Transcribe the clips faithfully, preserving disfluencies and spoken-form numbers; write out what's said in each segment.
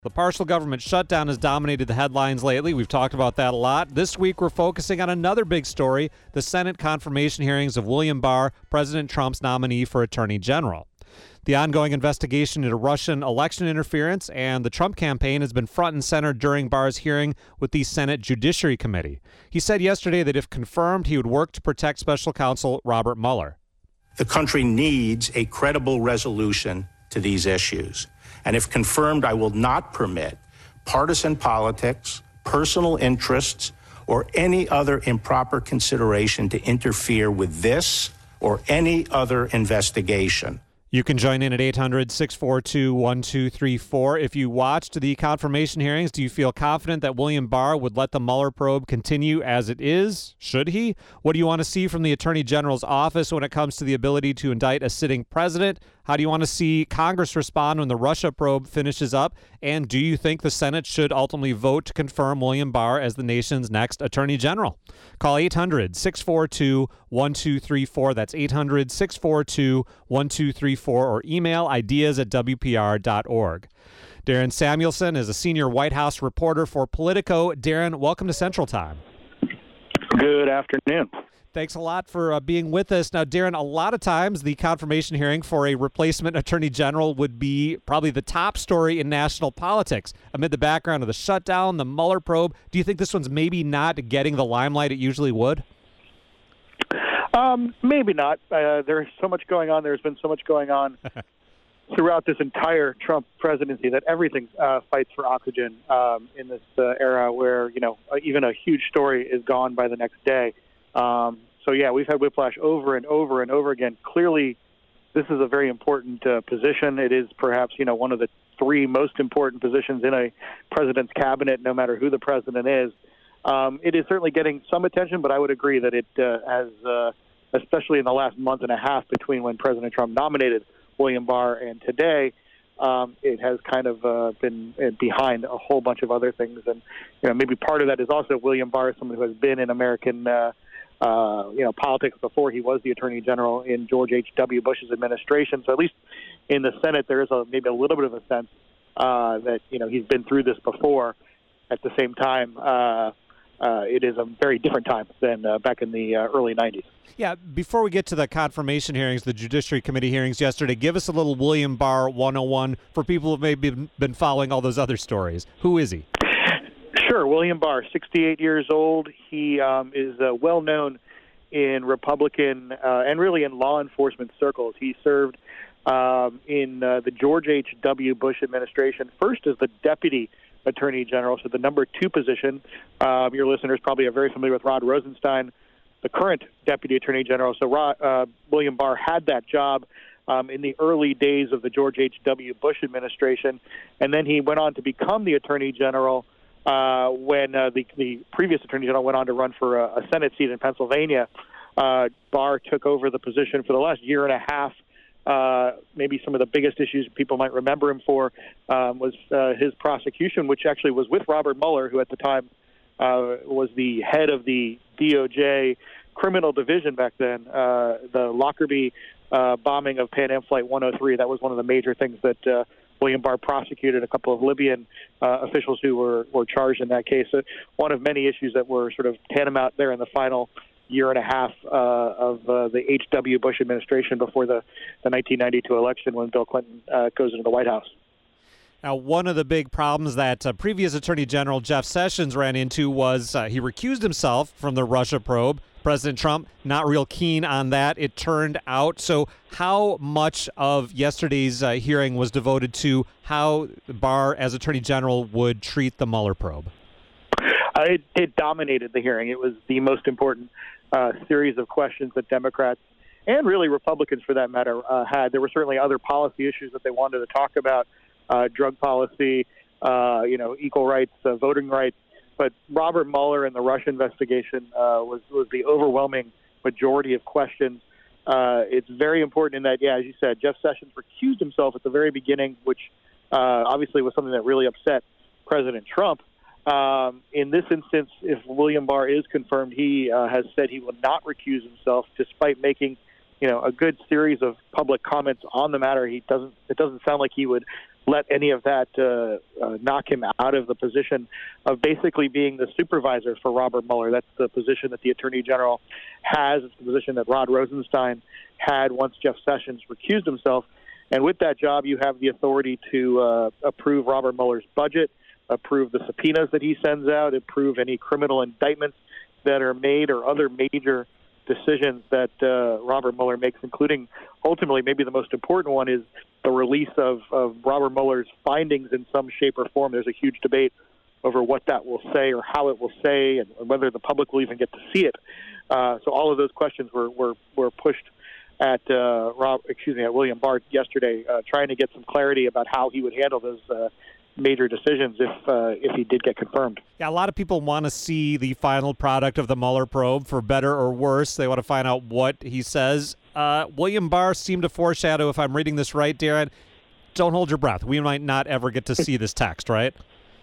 The partial government shutdown has dominated the headlines lately. We've talked about that a lot. This week, we're focusing on another big story, the Senate confirmation hearings of William Barr, President Trump's nominee for Attorney General. The ongoing investigation into Russian election interference and the Trump campaign has been front and center during Barr's hearing with the Senate Judiciary Committee. He said yesterday that if confirmed, he would work to protect special counsel Robert Mueller. The country needs a credible resolution to these issues. And if confirmed, I will not permit partisan politics, personal interests, or any other improper consideration to interfere with this or any other investigation. You can join in at eight hundred, six four two, one two three four. If you watched the confirmation hearings, do you feel confident that William Barr would let the Mueller probe continue as it is? Should he? What do you want to see from the Attorney General's office when it comes to the ability to indict a sitting president? How do you want to see Congress respond when the Russia probe finishes up? And do you think the Senate should ultimately vote to confirm William Barr as the nation's next Attorney General? Call eight hundred, six four two, one two three four. That's eight hundred, six four two, one two three four, or email ideas at w p r dot org. Darren Samuelson is a senior White House reporter for Politico. Darren, welcome to Central Time. Good afternoon. Thanks a lot for uh, being with us. Now, Darren, a lot of times the confirmation hearing for a replacement attorney general would be probably the top story in national politics. Amid the background of the shutdown, the Mueller probe, do you think this one's maybe not getting the limelight it usually would? Um, maybe not. Uh, there's so much going on. There's been so much going on throughout this entire Trump presidency that everything uh, fights for oxygen um, in this uh, era where, you know, even a huge story is gone by the next day. Um, so, yeah, we've had whiplash over and over and over again. Clearly, this is a very important uh, position. It is perhaps, you know, one of the three most important positions in a president's cabinet, no matter who the president is. Um, it is certainly getting some attention, but I would agree that it uh, has, uh, especially in the last month and a half between when President Trump nominated William Barr and today, um, it has kind of uh, been behind a whole bunch of other things. And, you know, maybe part of that is also William Barr, someone who has been in American uh, Uh, you know, politics before he was the Attorney General in George H W. Bush's administration. So at least in the Senate, there is a, maybe a little bit of a sense uh, that, you know, he's been through this before. At the same time, uh, uh, it is a very different time than uh, back in the uh, early nineties. Yeah, before we get to the confirmation hearings, the Judiciary Committee hearings yesterday, give us a little William Barr one oh one for people who have maybe been following all those other stories. Who is he? Sure. William Barr, sixty-eight years old. He um, is uh, well known in Republican uh, and really in law enforcement circles. He served um, in uh, the George H W. Bush administration, first as the Deputy Attorney General, so the number two position. Um, your listeners probably are very familiar with Rod Rosenstein, the current Deputy Attorney General. So Rod, uh, William Barr had that job um, in the early days of the George H W. Bush administration, and then he went on to become the Attorney General Uh, when uh, the, the previous Attorney General went on to run for a, a Senate seat in Pennsylvania. Uh, Barr took over the position for the last year and a half. Uh, maybe some of the biggest issues people might remember him for um, was uh, his prosecution, which actually was with Robert Mueller, who at the time uh, was the head of the D O J criminal division back then. Uh, the Lockerbie uh, bombing of Pan Am Flight one oh three, that was one of the major things that uh, William Barr prosecuted. A couple of Libyan uh, officials who were, were charged in that case. So one of many issues that were sort of tantamount there in the final year and a half uh, of uh, the H W. Bush administration before the, the nineteen ninety-two election when Bill Clinton uh, goes into the White House. Now, one of the big problems that uh, previous Attorney General Jeff Sessions ran into was uh, he recused himself from the Russia probe. President Trump not real keen on that, it turned out. So how much of yesterday's uh, hearing was devoted to how Barr, as Attorney General, would treat the Mueller probe? Uh, it, it dominated the hearing. It was the most important uh, series of questions that Democrats and really Republicans, for that matter, uh, had. There were certainly other policy issues that they wanted to talk about, uh, drug policy, uh, you know, equal rights, uh, voting rights. But Robert Mueller and the Russia investigation uh, was, was the overwhelming majority of questions. Uh, it's very important in that, yeah, as you said, Jeff Sessions recused himself at the very beginning, which uh, obviously was something that really upset President Trump. Um, in this instance, if William Barr is confirmed, he uh, has said he will not recuse himself, despite making, you know, a good series of public comments on the matter. He doesn't. It doesn't sound like he would let any of that uh, uh, knock him out of the position of basically being the supervisor for Robert Mueller. That's the position that the Attorney General has. It's the position that Rod Rosenstein had once Jeff Sessions recused himself. And with that job, you have the authority to uh, approve Robert Mueller's budget, approve the subpoenas that he sends out, approve any criminal indictments that are made or other major decisions that uh, Robert Mueller makes, including ultimately maybe the most important one is the release of, of Robert Mueller's findings in some shape or form. There's a huge debate over what that will say or how it will say and whether the public will even get to see it. Uh, so all of those questions were, were, were pushed at uh, Rob, excuse me, at William Barr yesterday, uh, trying to get some clarity about how he would handle those uh, major decisions if uh, if he did get confirmed. Yeah, a lot of people want to see the final product of the Mueller probe, for better or worse. They want to find out what he says. Uh, William Barr seemed to foreshadow, if I'm reading this right, Darren, don't hold your breath. We might not ever get to see this text, right?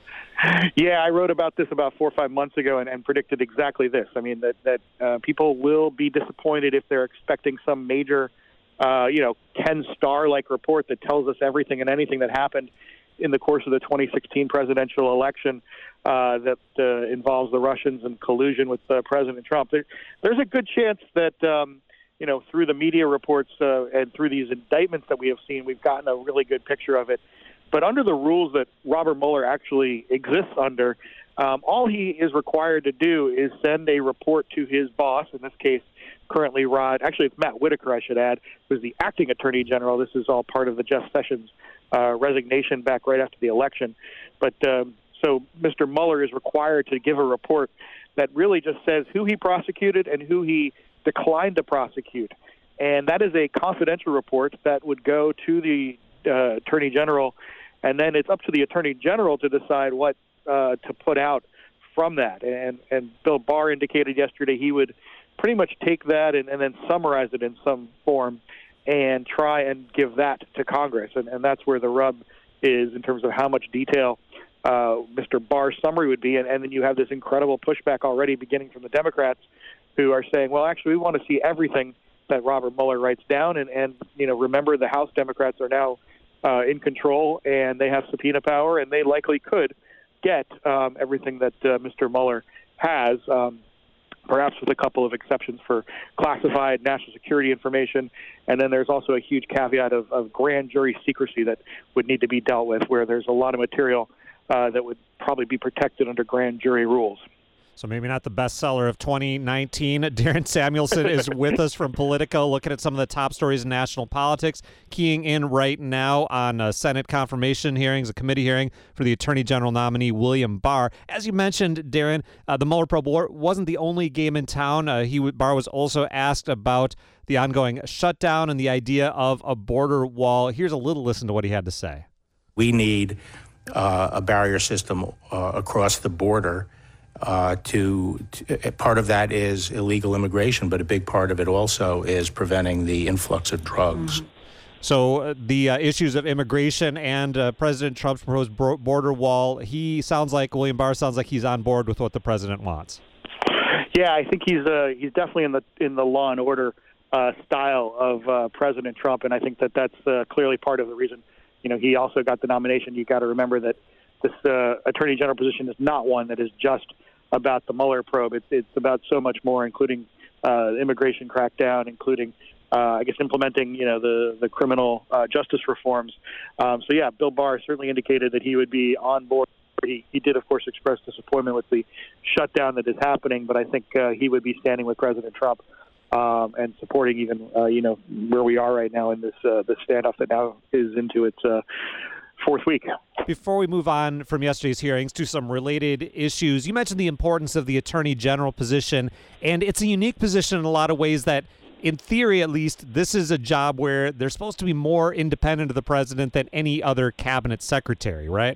Yeah, I wrote about this about four or five months ago and, and predicted exactly this. I mean, that, that uh, people will be disappointed if they're expecting some major, uh, you know, ten-star-like report that tells us everything and anything that happened in the course of the twenty sixteen presidential election uh, that uh, involves the Russians and collusion with uh, President Trump. There, there's a good chance that, um, you know, through the media reports uh, and through these indictments that we have seen, we've gotten a really good picture of it. But under the rules that Robert Mueller actually exists under, um, all he is required to do is send a report to his boss, in this case, currently Rod, actually it's Matt Whitaker, I should add, who's the acting Attorney General. This is all part of the Jeff Sessions uh, resignation back right after the election. But um, so Mister Mueller is required to give a report that really just says who he prosecuted and who he declined to prosecute. And that is a confidential report that would go to the uh, Attorney General, and then it's up to the Attorney General to decide what uh, to put out from that. And, and Bill Barr indicated yesterday he would pretty much take that and, and then summarize it in some form and try and give that to Congress. And, and that's where the rub is in terms of how much detail uh, Mister Barr's summary would be. And, and then you have this incredible pushback already beginning from the Democrats who are saying, well, actually, we want to see everything that Robert Mueller writes down. And, and you know, remember, the House Democrats are now uh, in control, and they have subpoena power, and they likely could get um, everything that uh, Mister Mueller has, um, perhaps with a couple of exceptions for classified national security information. And then there's also a huge caveat of, of grand jury secrecy that would need to be dealt with, where there's a lot of material uh, that would probably be protected under grand jury rules. So maybe not the bestseller of twenty nineteen. Darren Samuelson is with us from Politico, looking at some of the top stories in national politics, keying in right now on uh, Senate confirmation hearings, a committee hearing for the Attorney General nominee William Barr. As you mentioned, Darren, uh, the Mueller probe wasn't the only game in town. Uh, he Barr was also asked about the ongoing shutdown and the idea of a border wall. Here's a little listen to what he had to say. We need uh, a barrier system uh, across the border. Uh, to, to part of that is illegal immigration, but a big part of it also is preventing the influx of drugs. Mm-hmm. So uh, the uh, issues of immigration and uh, President Trump's proposed border wall, he sounds like, William Barr sounds like he's on board with what the president wants. Yeah, I think he's uh, he's definitely in the in the law and order uh, style of uh, President Trump, and I think that that's uh, clearly part of the reason. You know, he also got the nomination. You got to remember that this uh, Attorney General position is not one that is just about the Mueller probe. It's, it's about so much more, including uh, immigration crackdown, including, uh, I guess, implementing, you know, the, the criminal uh, justice reforms. Um, so, yeah, Bill Barr certainly indicated that he would be on board. He, he did, of course, express disappointment with the shutdown that is happening, but I think uh, he would be standing with President Trump um, and supporting even, uh, you know, where we are right now in this, uh, this standoff that now is into its uh, fourth week. Before we move on from yesterday's hearings to some related issues, you mentioned the importance of the Attorney General position, and it's a unique position in a lot of ways that, in theory at least, this is a job where they're supposed to be more independent of the president than any other cabinet secretary, right?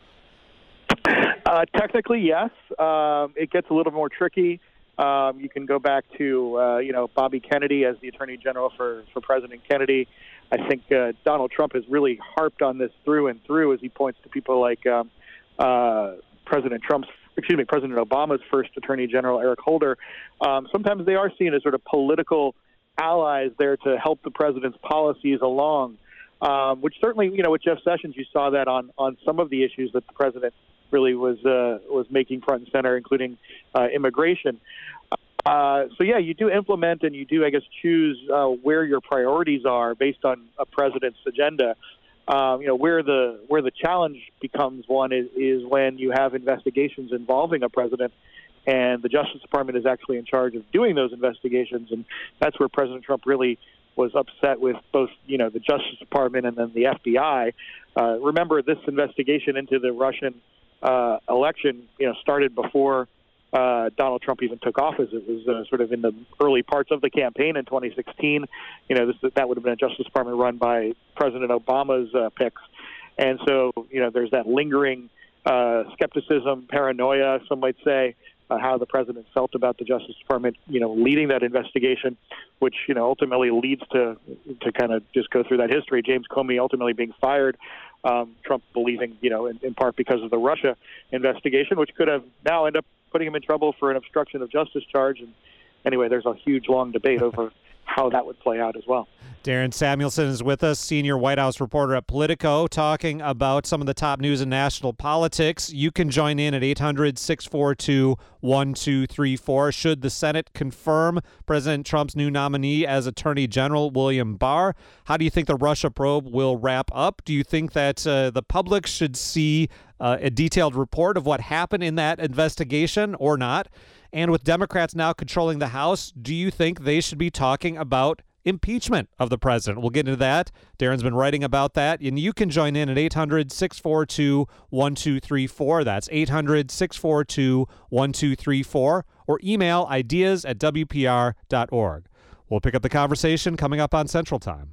Uh, technically, yes. Um, it gets a little more tricky. Um, you can go back to, uh, you know, Bobby Kennedy as the Attorney General for, for President Kennedy. I think uh, Donald Trump has really harped on this through and through as he points to people like um, uh, President Trump's, excuse me, President Obama's first Attorney General, Eric Holder. Um, sometimes they are seen as sort of political allies there to help the president's policies along. um, which certainly, you know, with Jeff Sessions, you saw that on, on some of the issues that the president really was uh, was making front and center, including uh, immigration. Uh, so, yeah, you do implement and you do, I guess, choose uh, where your priorities are based on a president's agenda. Um, you know, where the where the challenge becomes one is, is when you have investigations involving a president and the Justice Department is actually in charge of doing those investigations. And that's where President Trump really was upset with both, you know, the Justice Department and then the F B I. Uh, remember, this investigation into the Russian uh, election, you know, started before uh, Donald Trump even took office. It was uh, sort of in the early parts of the campaign in twenty sixteen. You know, this that would have been a Justice Department run by President Obama's uh, picks. And so, you know, there's that lingering uh, skepticism, paranoia, some might say, Uh, how the president felt about the Justice Department, you know, leading that investigation, which, you know, ultimately leads to to kind of just go through that history. James Comey ultimately being fired, um, Trump believing, you know, in, in part because of the Russia investigation, which could have now ended up putting him in trouble for an obstruction of justice charge. And anyway, there's a huge, long debate over how that would play out as well. Darren Samuelson is with us, senior White House reporter at Politico, talking about some of the top news in national politics. You can join in at eight hundred, six four two, one two three four. Should the Senate confirm President Trump's new nominee as Attorney General William Barr? How do you think the Russia probe will wrap up? Do you think that uh, the public should see uh, a detailed report of what happened in that investigation or not? And with Democrats now controlling the House, do you think they should be talking about impeachment of the president? We'll get into that. Darren's been writing about that, and you can join in at eight hundred, six four two, one two three four. That's eight hundred, six four two, one two three four, or email ideas at w p r dot org. We'll pick up the conversation coming up on Central Time.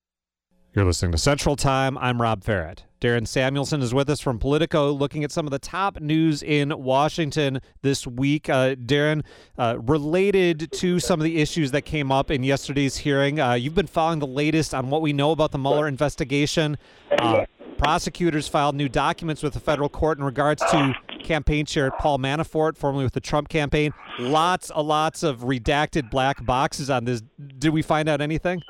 You're listening to Central Time. I'm Rob Farrett. Darren Samuelson is with us from Politico, looking at some of the top news in Washington this week. Uh, Darren, uh, related to some of the issues that came up in yesterday's hearing, uh, you've been following the latest on what we know about the Mueller investigation. Uh, prosecutors filed new documents with the federal court in regards to campaign chair Paul Manafort, formerly with the Trump campaign. Lots, uh, lots of redacted black boxes on this. Did we find out anything?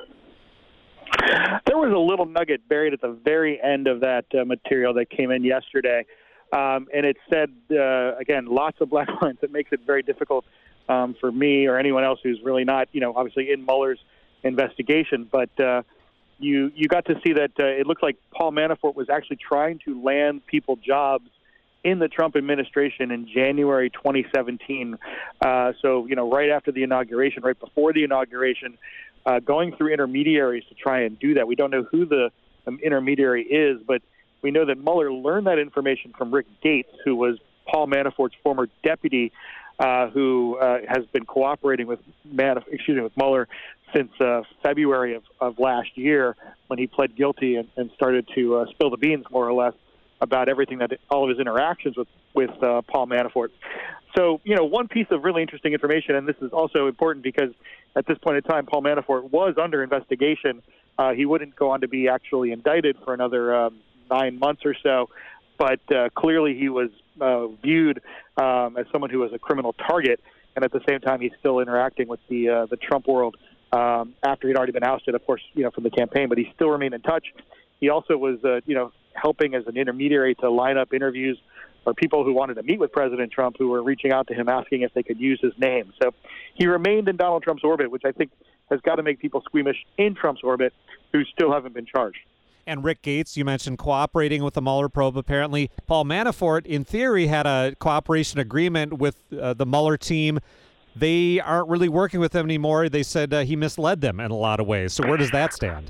There was a little nugget buried at the very end of that uh, material that came in yesterday, um, and it said, uh, again, lots of black lines. It makes it very difficult um, for me or anyone else who's really not, you know, obviously in Mueller's investigation. But uh, you you got to see that uh, it looks like Paul Manafort was actually trying to land people jobs in the Trump administration in January twenty seventeen. Uh, so, you know, right after the inauguration, right before the inauguration, Uh, going through intermediaries to try and do that. We don't know who the um, intermediary is, but we know that Mueller learned that information from Rick Gates, who was Paul Manafort's former deputy, uh, who uh, has been cooperating with Manaf- excuse me, with Mueller since uh, February of, of last year, when he pled guilty and, and started to uh, spill the beans, more or less, about everything that all of his interactions with with uh, Paul Manafort. So, you know, one piece of really interesting information, and this is also important because at this point in time, Paul Manafort was under investigation. Uh, he wouldn't go on to be actually indicted for another um, nine months or so, but uh, clearly he was uh, viewed um, as someone who was a criminal target, and at the same time, he's still interacting with the uh, the Trump world um, after he'd already been ousted, of course, you know, from the campaign, but he still remained in touch. He also was, uh, you know, helping as an intermediary to line up interviews for people who wanted to meet with President Trump, who were reaching out to him asking if they could use his name. So he remained in Donald Trump's orbit, which I think has got to make people squeamish in Trump's orbit who still haven't been charged. And Rick Gates, you mentioned cooperating with the Mueller probe. Apparently, Paul Manafort, in theory, had a cooperation agreement with uh, the Mueller team. They aren't really working with him anymore. They said uh, he misled them in a lot of ways. So where does that stand?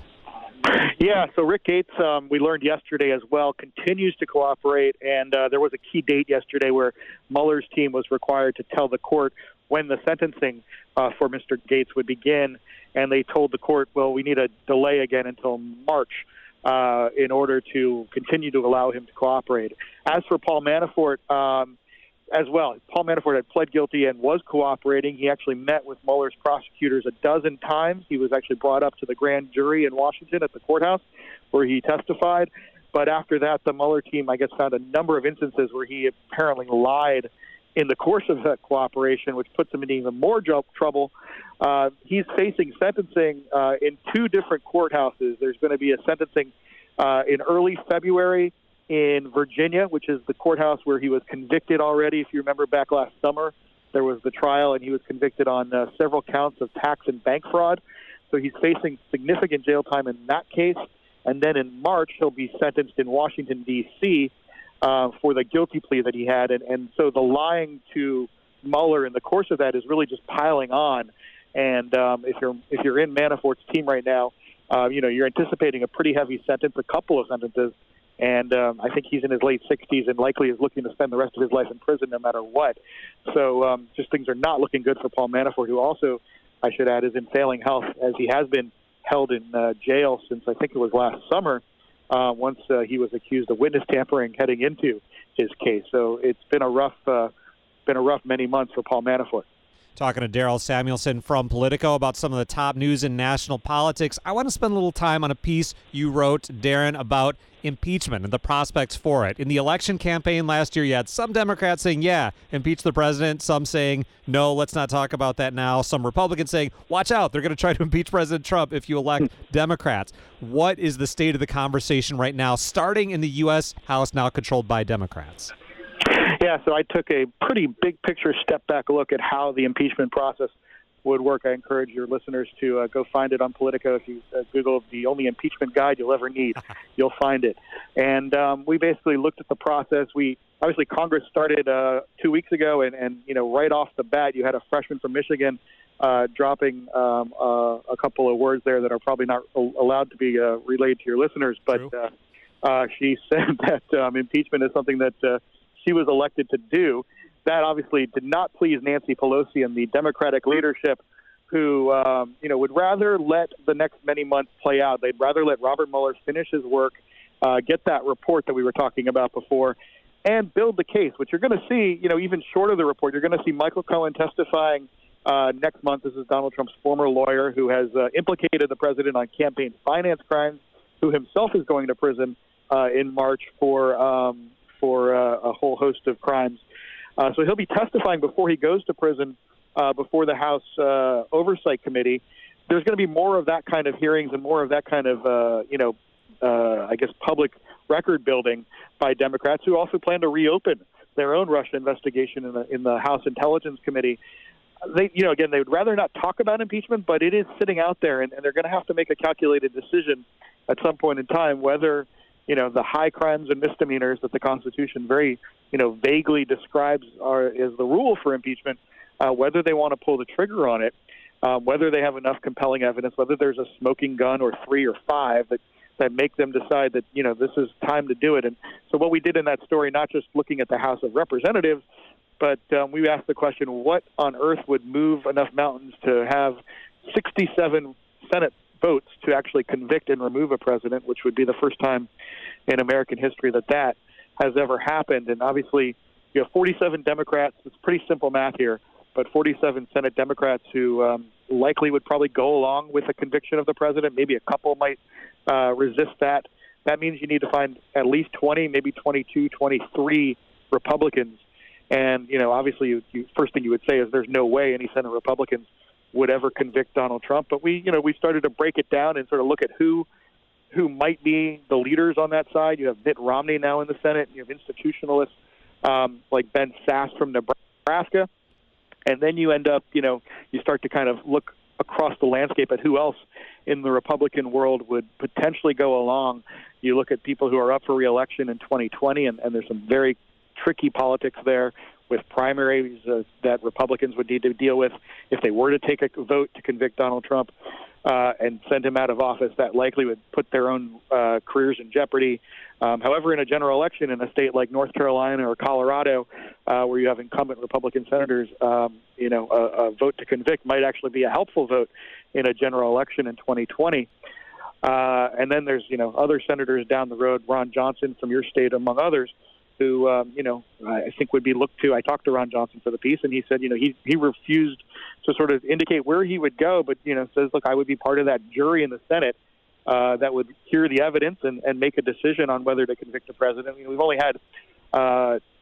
Yeah, so Rick Gates, um, we learned yesterday as well, continues to cooperate, and uh, there was a key date yesterday where Mueller's team was required to tell the court when the sentencing uh, for Mister Gates would begin, and they told the court, well, we need a delay again until March uh, in order to continue to allow him to cooperate. As for Paul Manafort, um, as well, Paul Manafort had pled guilty and was cooperating. He actually met with Mueller's prosecutors a dozen times. He was actually brought up to the grand jury in Washington at the courthouse where he testified. But after that, the Mueller team, I guess, found a number of instances where he apparently lied in the course of that cooperation, which puts him in even more jo- trouble. Uh, he's facing sentencing uh, in two different courthouses. There's going to be a sentencing uh, in early February in Virginia, which is the courthouse where he was convicted already. If you remember back last summer, there was the trial, and he was convicted on uh, several counts of tax and bank fraud. So he's facing significant jail time in that case. And then in March, he'll be sentenced in Washington, D C, uh, for the guilty plea that he had. And, and so the lying to Mueller in the course of that is really just piling on. And um, if you're if you're in Manafort's team right now, uh, you know, you're anticipating a pretty heavy sentence, a couple of sentences. And um, I think he's in his late sixties and likely is looking to spend the rest of his life in prison no matter what. So um, just things are not looking good for Paul Manafort, who also, I should add, is in failing health, as he has been held in uh, jail since I think it was last summer, uh, once uh, he was accused of witness tampering heading into his case. So it's been a rough, uh, been a rough many months for Paul Manafort. Talking to Daryl Samuelson from Politico about some of the top news in national politics. I want to spend a little time on a piece you wrote, Darren, about impeachment and the prospects for it. In the election campaign last year, you had some Democrats saying, yeah, impeach the president, some saying, no, let's not talk about that now, some Republicans saying, watch out, they're going to try to impeach President Trump if you elect Democrats. What is the state of the conversation right now, starting in the U S House now controlled by Democrats? Yeah, so I took a pretty big picture step back look at how the impeachment process would work. I encourage your listeners to uh, go find it on Politico. If you uh, Google the only impeachment guide you'll ever need, you'll find it. And um, we basically looked at the process. We obviously Congress started uh, two weeks ago, and, and you know right off the bat, you had a freshman from Michigan uh, dropping um, uh, a couple of words there that are probably not allowed to be uh, relayed to your listeners. But uh, uh, she said that um, impeachment is something that uh, she was elected to do. That obviously did not please Nancy Pelosi and the Democratic leadership, who um, you know would rather let the next many months play out. They'd rather let Robert Mueller finish his work, uh, get that report that we were talking about before, and build the case. Which you're going to see, you know, even short of the report, you're going to see Michael Cohen testifying uh, next month. This is Donald Trump's former lawyer who has uh, implicated the president on campaign finance crimes, who himself is going to prison uh, in March for um, for uh, a whole host of crimes. Uh, so he'll be testifying before he goes to prison, uh, before the House uh, Oversight Committee. There's going to be more of that kind of hearings and more of that kind of, uh, you know, uh, I guess, public record building by Democrats, who also plan to reopen their own Russia investigation in the in the House Intelligence Committee. They, you know, again, they would rather not talk about impeachment, but it is sitting out there, and, and they're going to have to make a calculated decision at some point in time whether, you know, the high crimes and misdemeanors that the Constitution very, you know, vaguely describes are is the rule for impeachment, uh, whether they want to pull the trigger on it, uh, whether they have enough compelling evidence, whether there's a smoking gun or three or five that, that make them decide that, you know, this is time to do it. And so what we did in that story, not just looking at the House of Representatives, but um, we asked the question, what on earth would move enough mountains to have sixty-seven Senate votes to actually convict and remove a president, which would be the first time in American history that that has ever happened. And obviously, you have forty-seven Democrats. It's pretty simple math here, but forty-seven Senate Democrats who um, likely would probably go along with a conviction of the president. Maybe a couple might uh, resist that. That means you need to find at least twenty, maybe twenty-two, twenty-three Republicans. And, you know, obviously, you, you, first thing you would say is there's no way any Senate Republicans would ever convict Donald Trump. But we, you know, we started to break it down and sort of look at who who might be the leaders on that side. You have Mitt Romney now in the Senate. You have institutionalists um, like Ben Sasse from Nebraska. And then you end up, you know, you start to kind of look across the landscape at who else in the Republican world would potentially go along. You look at people who are up for re-election in twenty twenty, and, and there's some very tricky politics there with primaries uh, that Republicans would need to deal with if they were to take a vote to convict Donald Trump uh, and send him out of office. That likely would put their own uh, careers in jeopardy. Um, however, in a general election in a state like North Carolina or Colorado, uh, where you have incumbent Republican senators, um, you know, a, a vote to convict might actually be a helpful vote in a general election in twenty twenty. Uh, and then there's, you know, other senators down the road, Ron Johnson from your state, among others, who, um, you know, I think would be looked to. I talked to Ron Johnson for the piece, and he said, you know, he he refused to sort of indicate where he would go, but, you know, says, look, I would be part of that jury in the Senate uh, that would hear the evidence and, and make a decision on whether to convict the president. I mean, we've only had uh,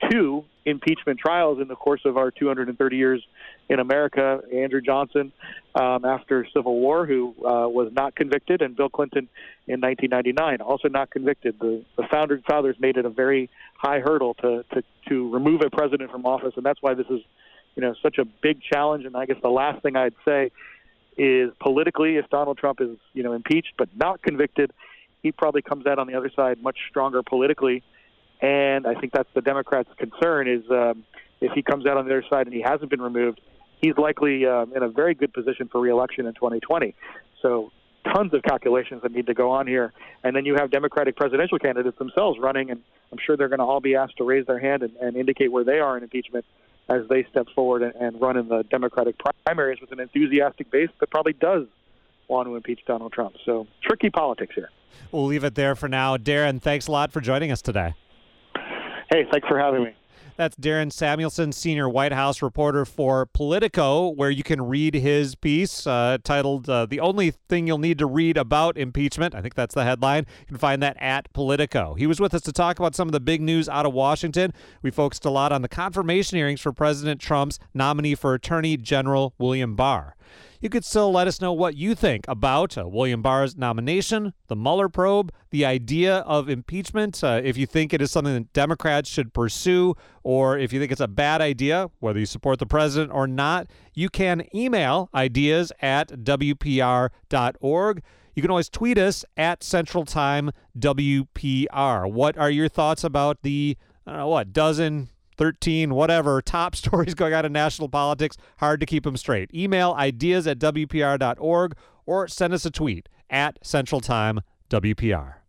two impeachment trials in the course of our two hundred thirty years in America. Andrew Johnson um, after Civil War, who uh, was not convicted, and Bill Clinton in nineteen ninety-nine, also not convicted. The, the founding fathers made it a very high hurdle to, to, to remove a president from office, and that's why this is, you know, such a big challenge. And I guess the last thing I'd say is politically, if Donald Trump is, you know, impeached but not convicted, he probably comes out on the other side much stronger politically. And I think that's the Democrats' concern is um, if he comes out on the other side and he hasn't been removed, he's likely um, in a very good position for re-election in twenty twenty. So tons of calculations that need to go on here. And then you have Democratic presidential candidates themselves running, and I'm sure they're going to all be asked to raise their hand and, and indicate where they are in impeachment as they step forward and, and run in the Democratic primaries with an enthusiastic base that probably does want to impeach Donald Trump. So tricky politics here. We'll leave it there for now. Darren, thanks a lot for joining us today. Hey, thanks for having me. That's Darren Samuelson, senior White House reporter for Politico, where you can read his piece uh, titled uh, The Only Thing You'll Need to Read About Impeachment. I think that's the headline. You can find that at Politico. He was with us to talk about some of the big news out of Washington. We focused a lot on the confirmation hearings for President Trump's nominee for Attorney General William Barr. You could still let us know what you think about uh, William Barr's nomination, the Mueller probe, the idea of impeachment, uh, if you think it is something that Democrats should pursue, or if you think it's a bad idea, whether you support the president or not. You can email ideas at W P R dot org. You can always tweet us at Central Time W P R. What are your thoughts about the, I don't know, what, dozen, thirteen, whatever, top stories going on in national politics? Hard to keep them straight. Email ideas at W P R dot org or send us a tweet at Central Time W P R.